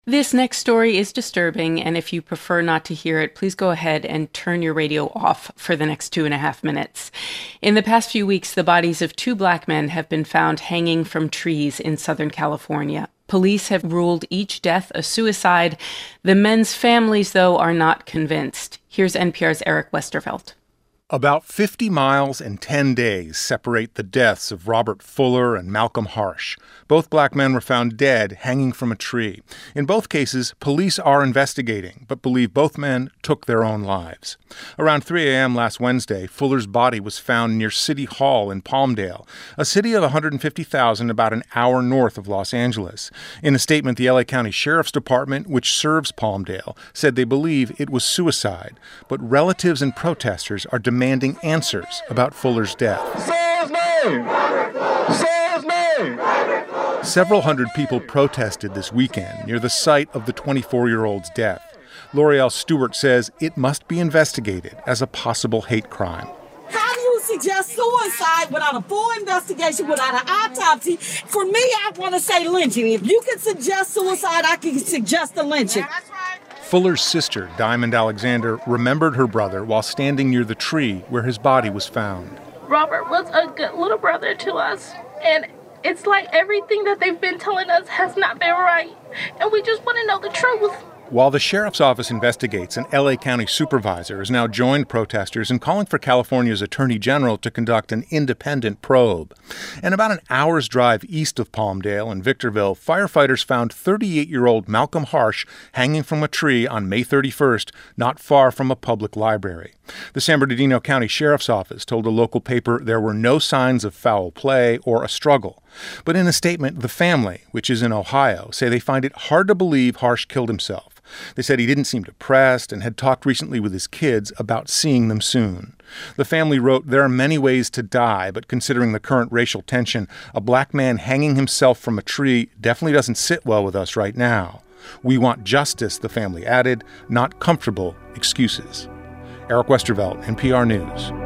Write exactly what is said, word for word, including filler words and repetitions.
This next story is disturbing, and if you prefer not to hear it, please go ahead and turn your radio off for the next two and a half minutes. In the past few weeks, the bodies of two black men have been found hanging from trees in Southern California. Police have ruled each death a suicide. The men's families, though, are not convinced. Here's N P R's Eric Westervelt. About fifty miles and ten days separate the deaths of Robert Fuller and Malcolm Harsh. Both black men were found dead, hanging from a tree. In both cases, police are investigating, but believe both men took their own lives. Around three a.m. last Wednesday, Fuller's body was found near City Hall in Palmdale, a city of one hundred fifty thousand about an hour north of Los Angeles. In a statement, the L A County Sheriff's Department, which serves Palmdale, said they believe it was suicide, but relatives and protesters are demanding demanding answers about Fuller's death. Say his name! Say his name! Several hundred people protested this weekend near the site of the twenty-four-year-old's death. L'Oreal Stewart says it must be investigated as a possible hate crime. How do you suggest suicide without a full investigation, without an autopsy? For me, I want to say lynching. If you can suggest suicide, I can suggest a lynching. Yeah, that's right. Fuller's sister, Diamond Alexander, remembered her brother while standing near the tree where his body was found. Robert was a good little brother to us, and it's like everything that they've been telling us has not been right, and we just want to know the truth. While the sheriff's office investigates, an L A County supervisor has now joined protesters in calling for California's attorney general to conduct an independent probe. And about an hour's drive east of Palmdale in Victorville, firefighters found thirty-eight-year-old Malcolm Harsh hanging from a tree on May thirty-first, not far from a public library. The San Bernardino County Sheriff's Office told a local paper there were no signs of foul play or a struggle. But in a statement, the family, which is in Ohio, say they find it hard to believe Harsh killed himself. They said he didn't seem depressed and had talked recently with his kids about seeing them soon. The family wrote, "There are many ways to die, but considering the current racial tension, a black man hanging himself from a tree definitely doesn't sit well with us right now. We want justice," the family added, "not comfortable excuses." Eric Westervelt, N P R News.